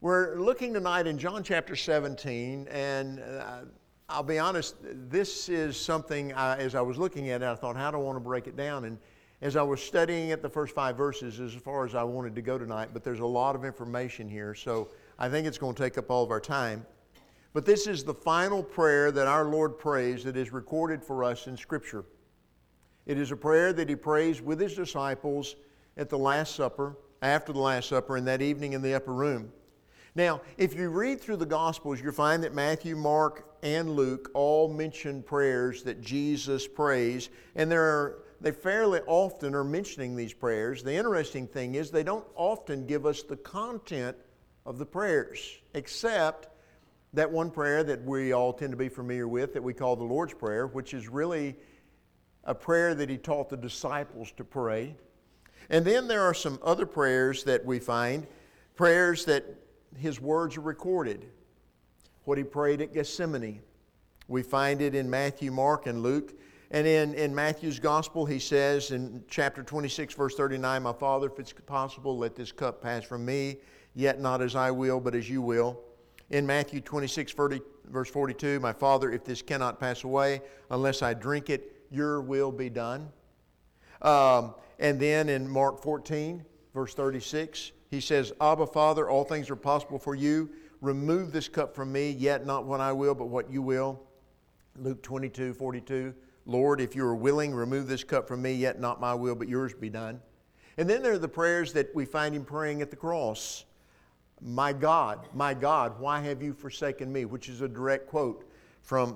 We're looking tonight in John chapter 17, and I'll be honest, this is something, as I was looking at it, I thought, how do I want to break it down? And as I was studying it, the first 5 verses is as far as I wanted to go tonight, but there's a lot of information here, so I think it's going to take up all of our time. But this is the final prayer that our Lord prays that is recorded for us in Scripture. It is a prayer that He prays with His disciples at the Last Supper, after the Last Supper, and that evening in the upper room. Now, if you read through the Gospels, you'll find that Matthew, Mark, and Luke all mention prayers that Jesus prays, and they fairly often are mentioning these prayers. The interesting thing is they don't often give us the content of the prayers, except that one prayer that we all tend to be familiar with that we call the Lord's Prayer, which is really a prayer that He taught the disciples to pray. And then there are some other prayers that we find, prayers that His words are recorded. What He prayed at Gethsemane. We find it in Matthew, Mark, and Luke. And in Matthew's Gospel, He says in chapter 26, verse 39, "My Father, if it's possible, let this cup pass from me, yet not as I will, but as you will." In Matthew 26, verse 42, "My Father, if this cannot pass away, unless I drink it, your will be done." And then in Mark 14, verse 36, He says, "Abba, Father, all things are possible for you. Remove this cup from me, yet not what I will, but what you will." Luke 22, 42, "Lord, if you are willing, remove this cup from me, yet not my will, but yours be done." And then there are the prayers that we find Him praying at the cross. My God, why have you forsaken me?" Which is a direct quote from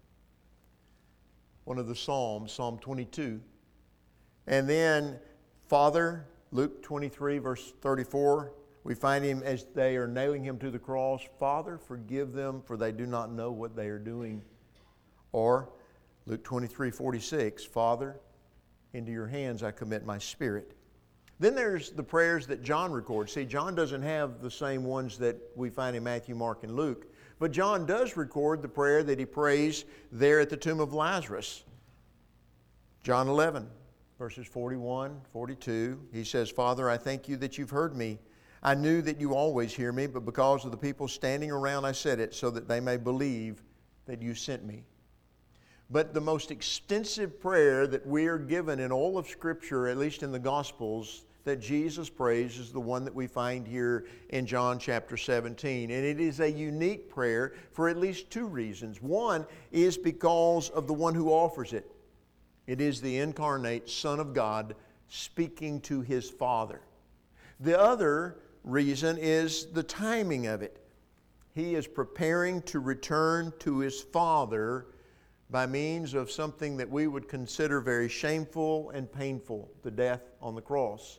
one of the Psalms, Psalm 22. And then, Father, Luke 23, verse 34, we find Him as they are nailing Him to the cross, "Father, forgive them, for they do not know what they are doing." Or, Luke 23, 46, "Father, into your hands I commit my spirit." Then there's the prayers that John records. See, John doesn't have the same ones that we find in Matthew, Mark, and Luke. But John does record the prayer that he prays there at the tomb of Lazarus. John 11, verses 41, 42, he says, "Father, I thank you that you've heard me. I knew that you always hear me, but because of the people standing around I said it, so that they may believe that you sent me." But the most extensive prayer that we are given in all of Scripture, at least in the Gospels, that Jesus prays is the one that we find here in John chapter 17. And it is a unique prayer for at least 2 reasons. One is because of the one who offers it. It is the incarnate Son of God speaking to His Father. The other reason is the timing of it. He is preparing to return to His Father by means of something that we would consider very shameful and painful, the death on the cross.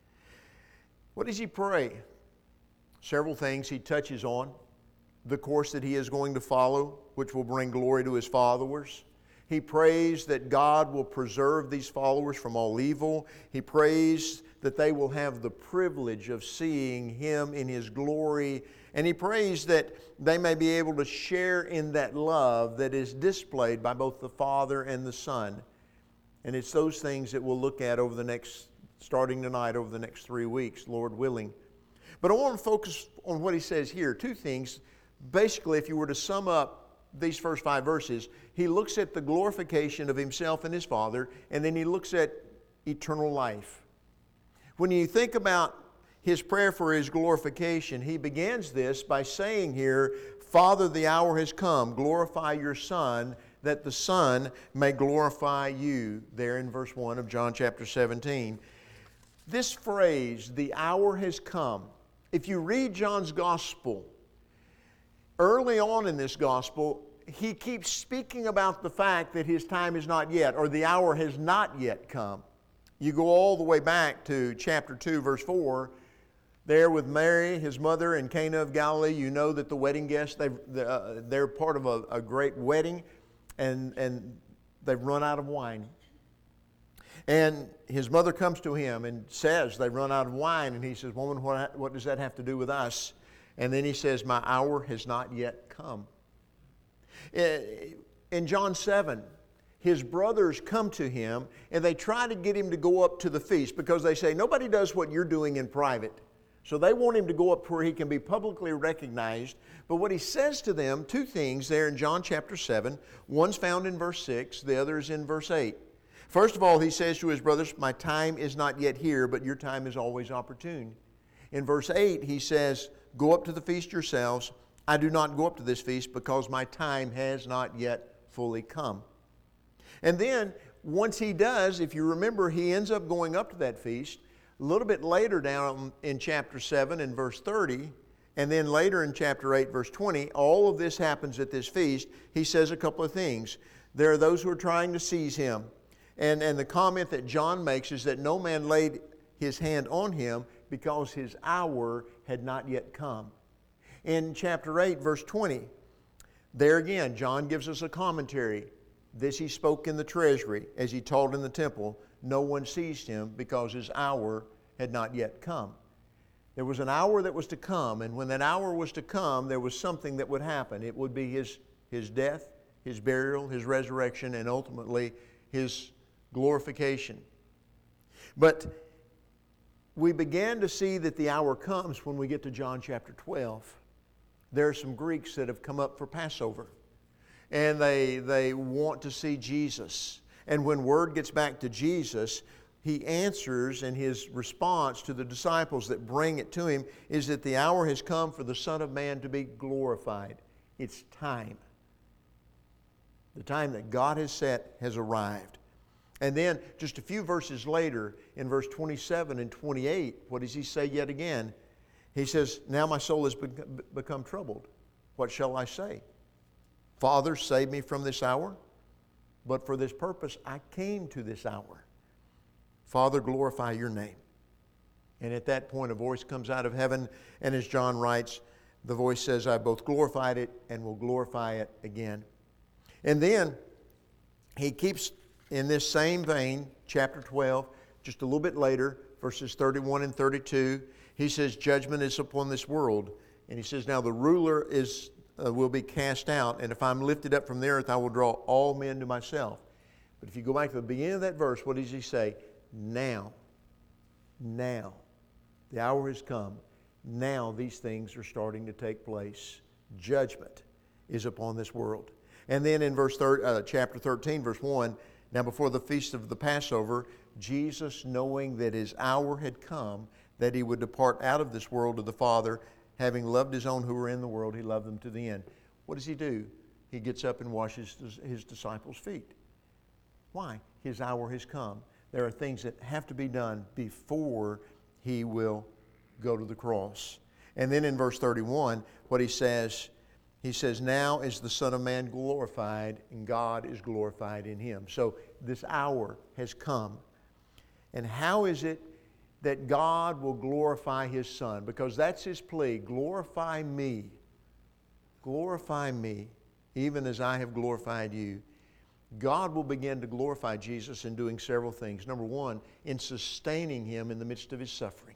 What does He pray? Several things He touches on. The course that He is going to follow, which will bring glory to His followers. He prays that God will preserve these followers from all evil. He prays that they will have the privilege of seeing Him in His glory. And He prays that they may be able to share in that love that is displayed by both the Father and the Son. And it's those things that we'll look at starting tonight, over the next 3 weeks, Lord willing. But I want to focus on what He says here. 2 things. Basically, if you were to sum up these first 5 verses, He looks at the glorification of Himself and His Father, and then He looks at eternal life. When you think about His prayer for His glorification, He begins this by saying here, "Father, the hour has come. Glorify your Son, that the Son may glorify you." There in verse 1 of John chapter 17. This phrase, "the hour has come," if you read John's Gospel, early on in this Gospel, he keeps speaking about the fact that his time is not yet, or the hour has not yet come. You go all the way back to chapter 2, verse 4, there with Mary, His mother, in Cana of Galilee. You know that the wedding guests, they're part of a great wedding, and they've run out of wine. And His mother comes to Him and says they've run out of wine, and He says, "Woman, what does that have to do with us?" And then He says, "My hour has not yet come." In John 7, His brothers come to Him and they try to get Him to go up to the feast because they say, "Nobody does what you're doing in private. So they want him to go up to where he can be publicly recognized. But what he says to them, two things there in John chapter 7. One's found in verse 6, the other is in verse 8. First of all, he says to his brothers, my time is not yet here, but your time is always opportune. In verse 8, he says, go up to the feast yourselves. I do not go up to this feast because my time has not yet fully come. And then, once he does, if you remember, he ends up going up to that feast. A little bit later down in chapter 7 and verse 30, and then later in chapter 8, verse 20, all of this happens at this feast. He says a couple of things. There are those who are trying to seize him. And the comment that John makes is that no man laid his hand on him because his hour had not yet come. In chapter 8, verse 20, there again, John gives us a commentary. This he spoke in the treasury as he taught in the temple. No one seized him because his hour had not yet come. There was an hour that was to come, and when that hour was to come, there was something that would happen. It would be his death, his burial, his resurrection, and ultimately his glorification. But we began to see that the hour comes when we get to John chapter 12. There are some Greeks that have come up for Passover, and they want to see Jesus. And when word gets back to Jesus, he answers, and his response to the disciples that bring it to him is that the hour has come for the Son of Man to be glorified. It's time. The time that God has set has arrived. And then just a few verses later, in verse 27 and 28, what does he say yet again? He says, now my soul has become troubled. What shall I say? Father, save me from this hour. But for this purpose I came to this hour. Father, glorify your name. And at that point a voice comes out of heaven, and as John writes, the voice says, I both glorified it and will glorify it again. And then he keeps in this same vein, chapter 12, just a little bit later, verses 31 and 32, he says, judgment is upon this world. And he says, now the ruler will be cast out, and if I'm lifted up from the earth, I will draw all men to myself. But if you go back to the beginning of that verse, what does he say? Now, the hour has come. Now these things are starting to take place. Judgment is upon this world. And then in chapter 13, verse 1, now before the feast of the Passover, Jesus, knowing that his hour had come, that he would depart out of this world to the Father, having loved his own who were in the world, he loved them to the end. What does he do? He gets up and washes his disciples' feet. Why? His hour has come. There are things that have to be done before he will go to the cross. And then in verse 31, what he says, now is the Son of Man glorified, and God is glorified in him. So this hour has come. And how is it that God will glorify his Son? Because that's his plea. Glorify me. Glorify me, even as I have glorified you. God will begin to glorify Jesus in doing several things. Number one, in sustaining him in the midst of his suffering.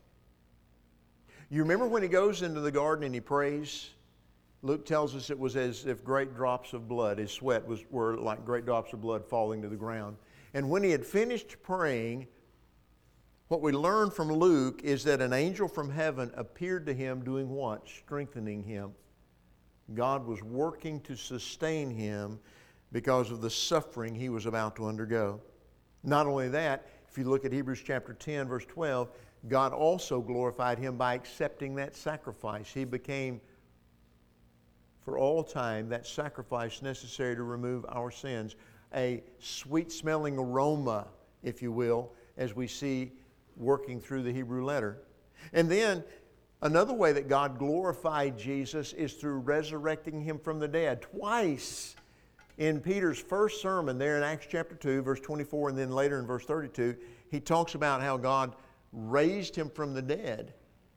You remember when he goes into the garden and he prays? Luke tells us it was as if great drops of blood, his sweat were like great drops of blood falling to the ground. And when he had finished praying, what we learn from Luke is that an angel from heaven appeared to him doing what? Strengthening him. God was working to sustain him because of the suffering he was about to undergo. Not only that, if you look at Hebrews chapter 10, verse 12, God also glorified him by accepting that sacrifice. He became, for all time, that sacrifice necessary to remove our sins. A sweet-smelling aroma, if you will, as we see working through the Hebrew letter. And then another way that God glorified Jesus is through resurrecting him from the dead. Twice in Peter's first sermon there in Acts chapter 2, verse 24, and then later in verse 32, he talks about how God raised him from the dead,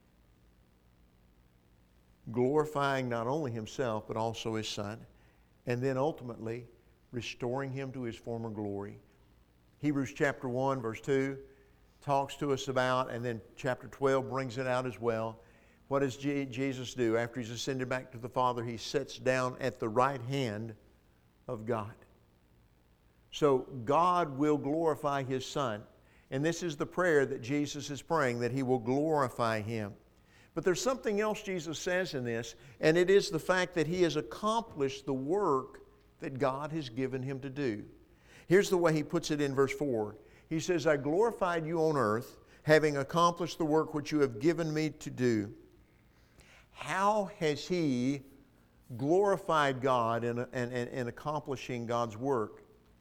glorifying not only himself but also his Son, and then ultimately restoring him to his former glory. Hebrews chapter 1, verse 2 talks to us about, and then chapter 12 brings it out as well. What does Jesus do? After he's ascended back to the Father, he sits down at the right hand of God. So God will glorify his Son. And this is the prayer that Jesus is praying, that he will glorify him. But there's something else Jesus says in this, and it is the fact that he has accomplished the work that God has given him to do. Here's the way he puts it in verse 4. He says, I glorified you on earth, having accomplished the work which you have given me to do. How has he glorified God in accomplishing God's work?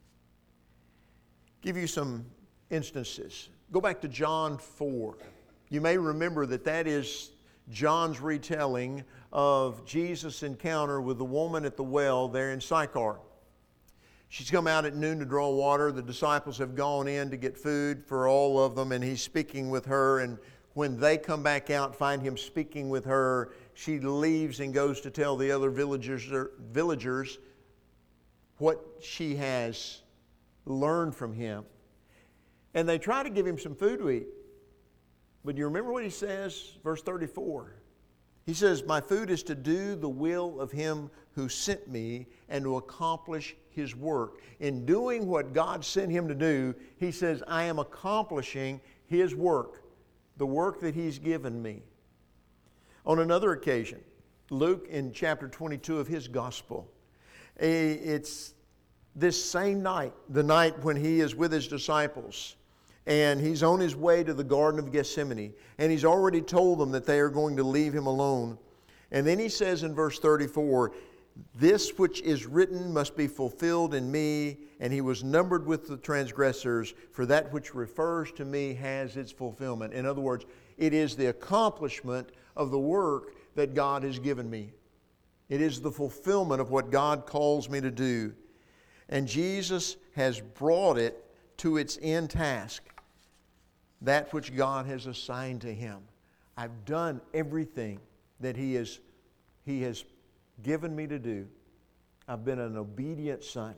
Give you some instances. Go back to John 4. You may remember that is John's retelling of Jesus' encounter with the woman at the well there in Sychar. She's come out at noon to draw water. The disciples have gone in to get food for all of them, and he's speaking with her. And when they come back out, find him speaking with her, she leaves and goes to tell the other villagers what she has learned from him. And they try to give him some food to eat. But you remember what he says? Verse 34. He says, my food is to do the will of him who sent me and to accomplish his work. In doing what God sent him to do, he says, I am accomplishing his work, the work that he's given me. On another occasion, Luke in chapter 22 of his gospel, it's this same night, the night when he is with his disciples, and he's on his way to the Garden of Gethsemane, and he's already told them that they are going to leave him alone. And then he says in verse 34, this which is written must be fulfilled in me, and he was numbered with the transgressors, for that which refers to me has its fulfillment. In other words, it is the accomplishment of the work that God has given me. It is the fulfillment of what God calls me to do. And Jesus has brought it to its end task, that which God has assigned to him. I've done everything that he has given me to do. I've been an obedient son.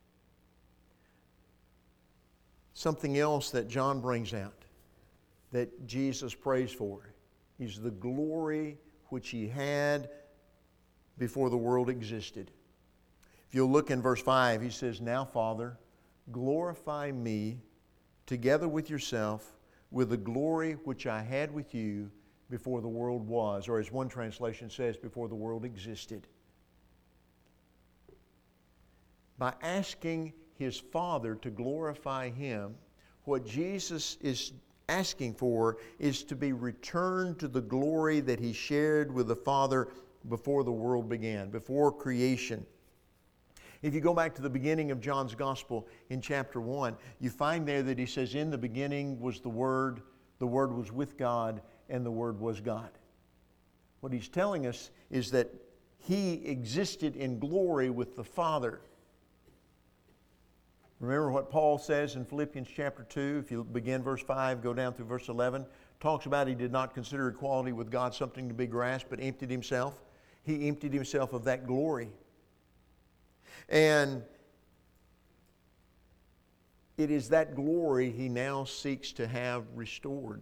Something else that John brings out that Jesus prays for is the glory which he had before the world existed. If you'll look in verse 5, he says, now, Father, glorify me together with yourself with the glory which I had with you before the world was, or as one translation says, before the world existed. By asking his Father to glorify him, what Jesus is asking for is to be returned to the glory that he shared with the Father before the world began, before creation. If you go back to the beginning of John's Gospel in chapter 1, you find there that he says, in the beginning was the Word was with God, and the Word was God. What he's telling us is that he existed in glory with the Father. Remember what Paul says in Philippians chapter 2, if you begin verse 5, go down through verse 11, talks about he did not consider equality with God something to be grasped, but emptied himself. He emptied himself of that glory. And it is that glory he now seeks to have restored.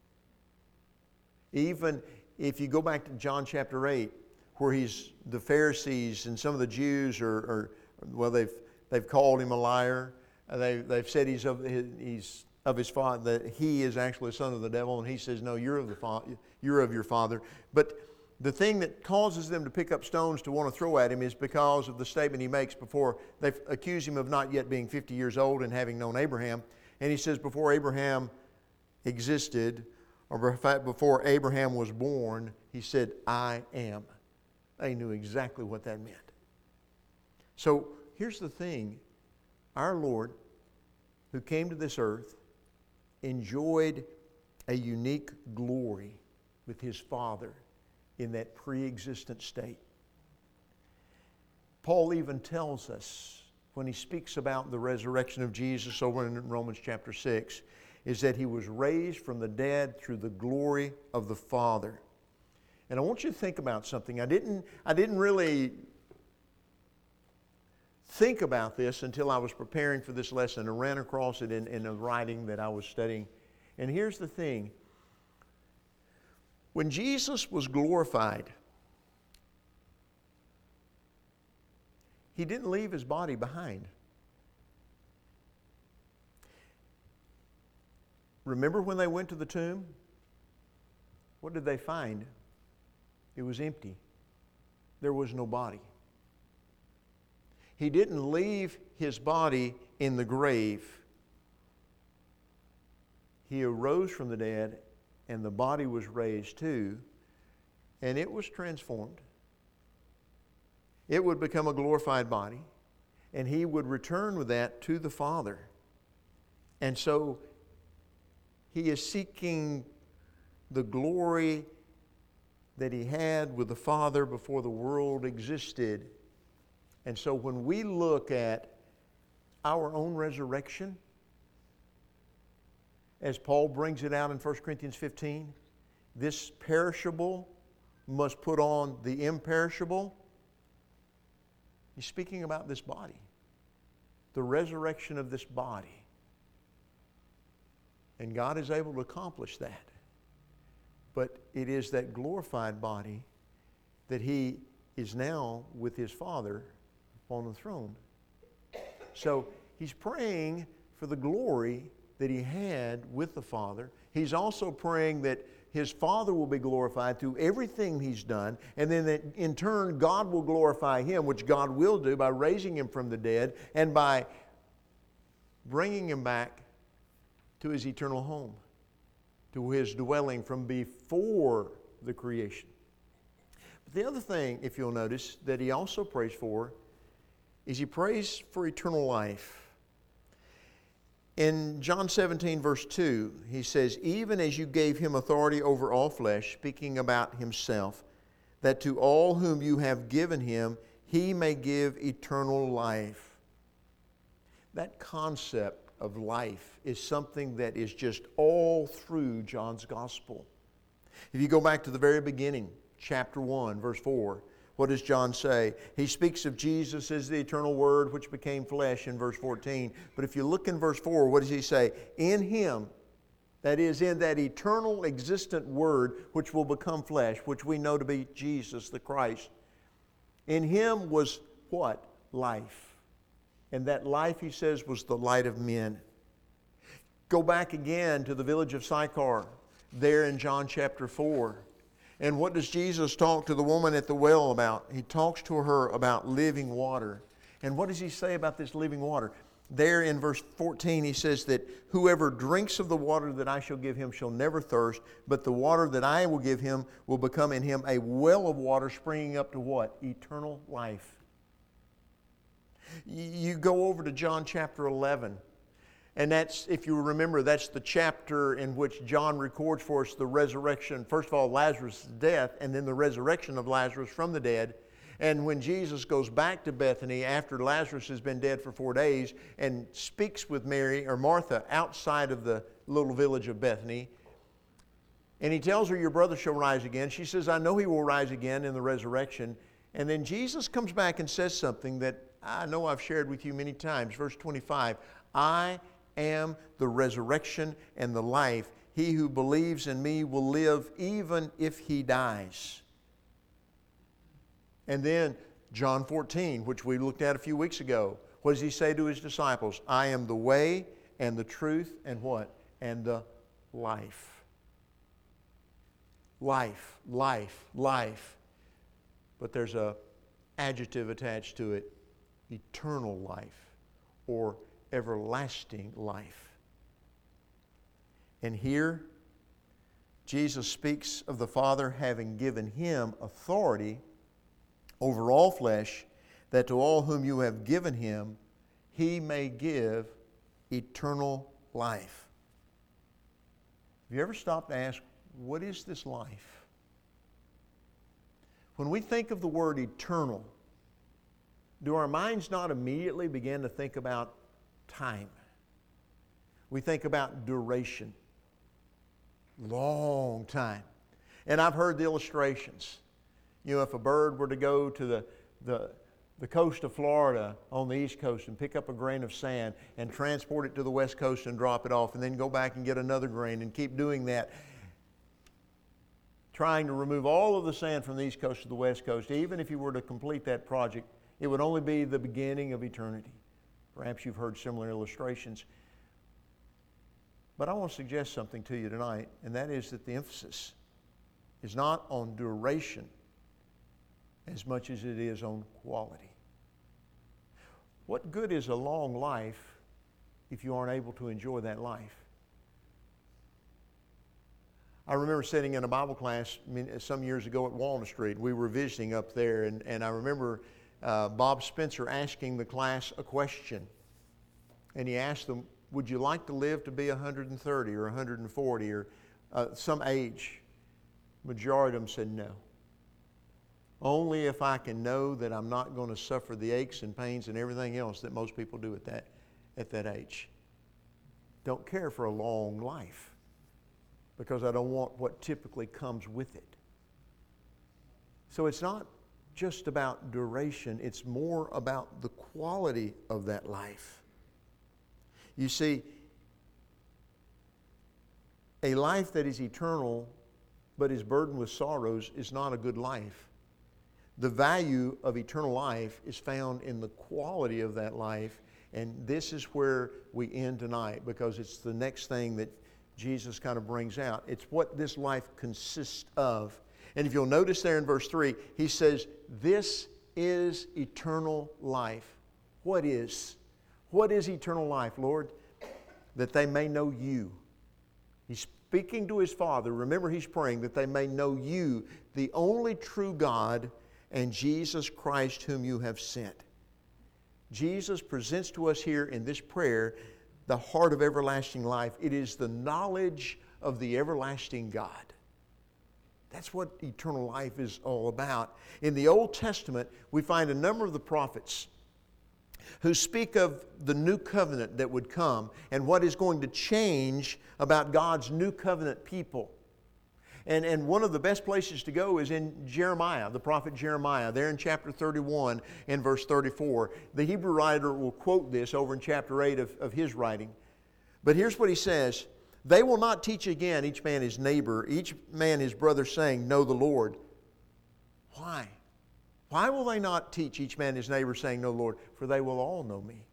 Even if you go back to John chapter 8, where the Pharisees and some of the Jews they've called him a liar. They've said he's of his father, that he is actually a son of the devil, and he says, no, you're of your father. But the thing that causes them to pick up stones to want to throw at him is because of the statement he makes before they accuse him of not yet being 50 years old and having known Abraham. And he says, before Abraham existed, or in fact, before Abraham was born, he said, I am. They knew exactly what that meant. So here's the thing. Our Lord, who came to this earth, enjoyed a unique glory with his Father in that pre-existent state. Paul even tells us, when he speaks about the resurrection of Jesus over in Romans chapter 6, is that he was raised from the dead through the glory of the Father. And I want you to think about something. I didn't really think about this until I was preparing for this lesson. I ran across it in a writing that I was studying. And here's the thing. When Jesus was glorified, he didn't leave his body behind. Remember when they went to the tomb? What did they find? It was empty. There was no body. He didn't leave his body in the grave. He arose from the dead, and the body was raised too, and it was transformed. It would become a glorified body, and he would return with that to the Father. And so he is seeking the glory that he had with the Father before the world existed. And so when we look at our own resurrection, as Paul brings it out in 1 Corinthians 15, this perishable must put on the imperishable. He's speaking about this body, the resurrection of this body. And God is able to accomplish that. But it is that glorified body that he is now with his Father on the throne. So he's praying for the glory that he had with the Father. He's also praying that his Father will be glorified through everything he's done, and then that in turn God will glorify him, which God will do by raising him from the dead and by bringing him back to his eternal home, to his dwelling from before the creation. But the other thing, if you'll notice, that he also prays for is he prays for eternal life. In John 17, verse 2, he says, even as you gave him authority over all flesh, speaking about himself, that to all whom you have given him, he may give eternal life. That concept of life is something that is just all through John's gospel. If you go back to the very beginning, chapter 1, verse 4, what does John say? He speaks of Jesus as the eternal Word which became flesh in verse 14. But if you look in verse 4, what does he say? In him, that is, in that eternal existent Word which will become flesh, which we know to be Jesus the Christ. In him was what? Life. And that life, he says, was the light of men. Go back again to the village of Sychar, there in John chapter 4. And what does Jesus talk to the woman at the well about? He talks to her about living water. And what does he say about this living water? There in verse 14 he says that whoever drinks of the water that I shall give him shall never thirst, but the water that I will give him will become in him a well of water springing up to what? Eternal life. You go over to John chapter 11. And that's, if you remember, that's the chapter in which John records for us the resurrection. First of all, Lazarus' death, and then the resurrection of Lazarus from the dead. And when Jesus goes back to Bethany after Lazarus has been dead for 4 days and speaks with Mary or Martha outside of the little village of Bethany, and he tells her, your brother shall rise again. She says, I know he will rise again in the resurrection. And then Jesus comes back and says something that I know I've shared with you many times. Verse 25, I am the resurrection and the life. He who believes in me will live even if he dies. And then John 14, which we looked at a few weeks ago. What does he say to his disciples? I am the way and the truth and what? And the life. Life, life, life. But there's an adjective attached to it. Eternal life, or everlasting life. And here, Jesus speaks of the Father having given him authority over all flesh, that to all whom you have given him, he may give eternal life. Have you ever stopped to ask, what is this life? When we think of the word eternal, do our minds not immediately begin to think about time? We think about duration. Long time. And I've heard the illustrations. You know, if a bird were to go to the coast of Florida on the East Coast and pick up a grain of sand and transport it to the West Coast and drop it off and then go back and get another grain and keep doing that, trying to remove all of the sand from the East Coast to the West Coast, even if you were to complete that project, it would only be the beginning of eternity. Perhaps you've heard similar illustrations. But I want to suggest something to you tonight, and that is that the emphasis is not on duration, as much as it is on quality. What good is a long life if you aren't able to enjoy that life? I remember sitting in a Bible class some years ago at Walnut Street. We were visiting up there, and I remember Bob Spencer asking the class a question. And he asked them, would you like to live to be 130 or 140 or some age? Majority of them said no. Only if I can know that I'm not going to suffer the aches and pains and everything else that most people do at that age. Don't care for a long life because I don't want what typically comes with it. So it's not just about duration, it's more about the quality of that life. You see, a life that is eternal but is burdened with sorrows is not a good life. The value of eternal life is found in the quality of that life, and this is where we end tonight because it's the next thing that Jesus kind of brings out. It's what this life consists of. And if you'll notice there in verse 3, he says, this is eternal life. What is? What is eternal life, Lord? That they may know you. He's speaking to his Father. Remember, he's praying that they may know you, the only true God, and Jesus Christ whom you have sent. Jesus presents to us here in this prayer the heart of everlasting life. It is the knowledge of the everlasting God. That's what eternal life is all about. In the Old Testament, we find a number of the prophets who speak of the new covenant that would come and what is going to change about God's new covenant people. And one of the best places to go is in Jeremiah, the prophet Jeremiah, there in chapter 31 and verse 34. The Hebrew writer will quote this over in chapter 8 of his writing. But here's what he says. They will not teach again each man his neighbor, each man his brother, saying, know the Lord. Why? Why will they not teach each man his neighbor, saying, know the Lord? For they will all know me.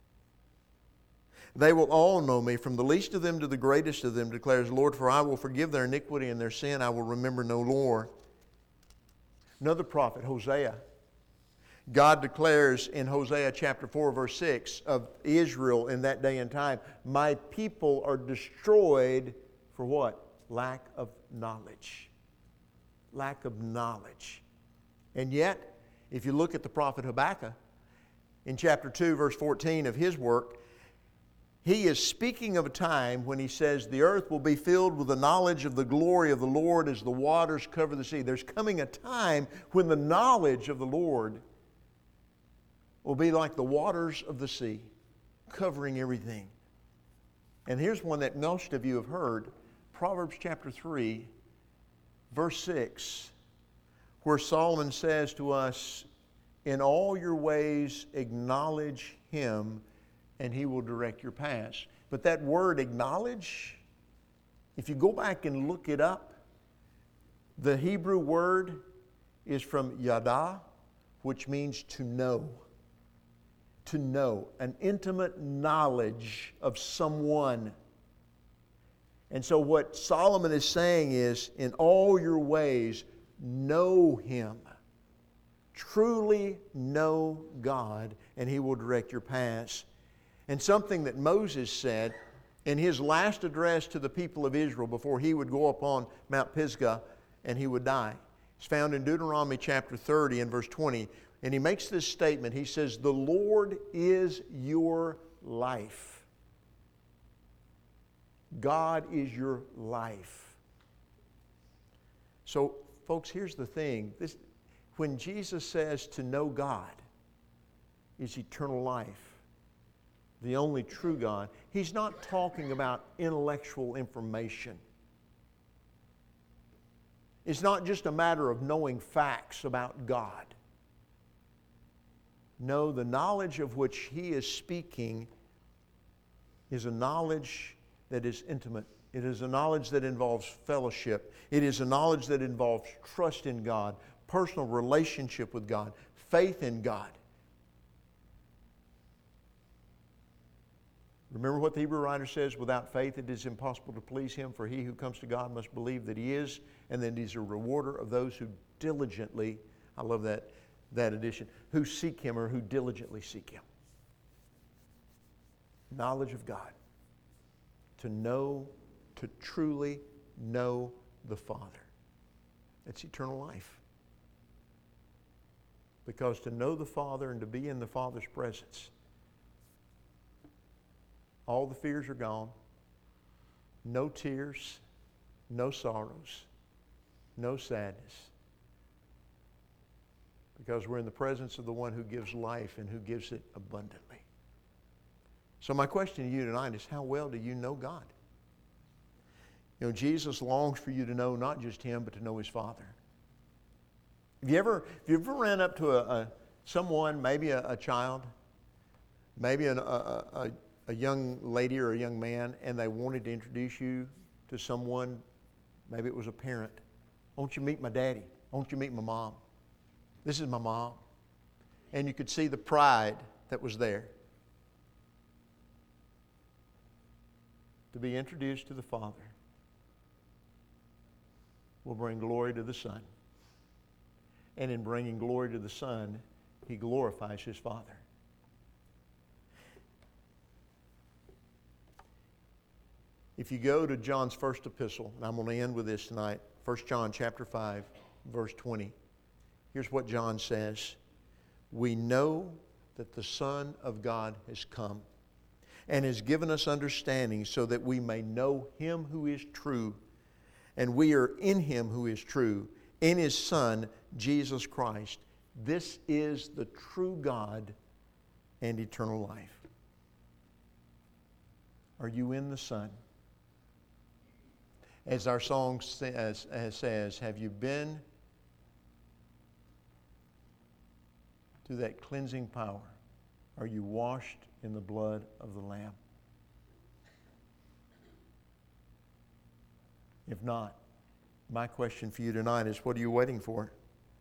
They will all know me, from the least of them to the greatest of them, declares the Lord, for I will forgive their iniquity and their sin I will remember no more. Another prophet, Hosea. God declares in Hosea chapter 4, verse 6 of Israel in that day and time, my people are destroyed for what? Lack of knowledge. Lack of knowledge. And yet, if you look at the prophet Habakkuk, in chapter 2, verse 14 of his work, he is speaking of a time when he says, the earth will be filled with the knowledge of the glory of the Lord as the waters cover the sea. There's coming a time when the knowledge of the Lord will be like the waters of the sea, covering everything. And here's one that most of you have heard, Proverbs chapter 3, verse 6, where Solomon says to us, in all your ways acknowledge him, and he will direct your paths. But that word acknowledge, if you go back and look it up, the Hebrew word is from yada, which means to know. To know, an intimate knowledge of someone. And so what Solomon is saying is, in all your ways, know him. Truly know God, and he will direct your paths. And something that Moses said in his last address to the people of Israel before he would go up on Mount Pisgah and he would die. It's found in Deuteronomy chapter 30 and verse 20. And he makes this statement. He says, the Lord is your life. God is your life. So, folks, here's the thing. When Jesus says to know God is eternal life, the only true God, he's not talking about intellectual information. It's not just a matter of knowing facts about God. No, the knowledge of which he is speaking is a knowledge that is intimate. It is a knowledge that involves fellowship. It is a knowledge that involves trust in God, personal relationship with God, faith in God. Remember what the Hebrew writer says, without faith it is impossible to please him, for he who comes to God must believe that he is, and that he's a rewarder of those who diligently I love that addition. Who seek Him or who diligently seek Him. Knowledge of God. To truly know the Father. It's eternal life. Because to know the Father and to be in the Father's presence, all the fears are gone. No tears, no sorrows, no sadness. Because we're in the presence of the one who gives life and who gives it abundantly. So my question to you tonight is, how well do you know God? You know, Jesus longs for you to know not just Him, but to know His Father. Have you ever ran up to someone, maybe a child, maybe a young lady or a young man, and they wanted to introduce you to someone, maybe it was a parent. Won't you meet my daddy? Won't you meet my mom? This is my mom. And you could see the pride that was there. To be introduced to the Father will bring glory to the Son. And in bringing glory to the Son, He glorifies His Father. If you go to John's first epistle, and I'm going to end with this tonight, 1 John chapter 5, verse 20. Here's what John says. We know that the Son of God has come and has given us understanding so that we may know Him who is true. And we are in Him who is true, in His Son, Jesus Christ. This is the true God and eternal life. Are you in the Son? As our song says, have you been to that cleansing power? Are you washed in the blood of the Lamb? If not, my question for you tonight is, what are you waiting for?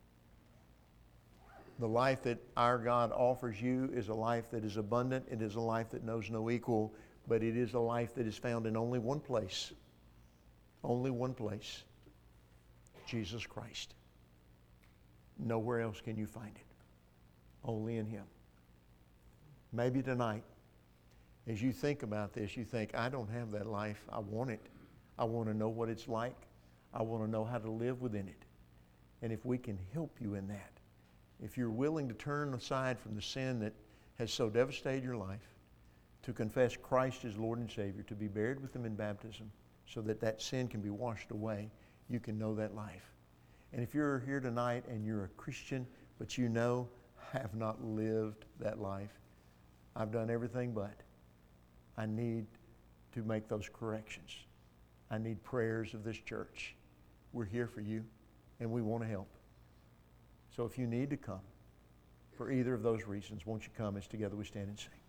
The life that our God offers you is a life that is abundant. It is a life that knows no equal, but it is a life that is found in only one place. Only one place. Jesus Christ. Nowhere else can you find it. Only in Him. Maybe tonight, as you think about this, you think, I don't have that life. I want it. I want to know what it's like. I want to know how to live within it. And if we can help you in that, if you're willing to turn aside from the sin that has so devastated your life, to confess Christ as Lord and Savior, to be buried with Him in baptism, so that that sin can be washed away, you can know that life. And if you're here tonight and you're a Christian, but you know, I have not lived that life, I've done everything but, I need to make those corrections. I need prayers of this church. We're here for you, and we want to help. So if you need to come for either of those reasons, won't you come as together we stand and sing.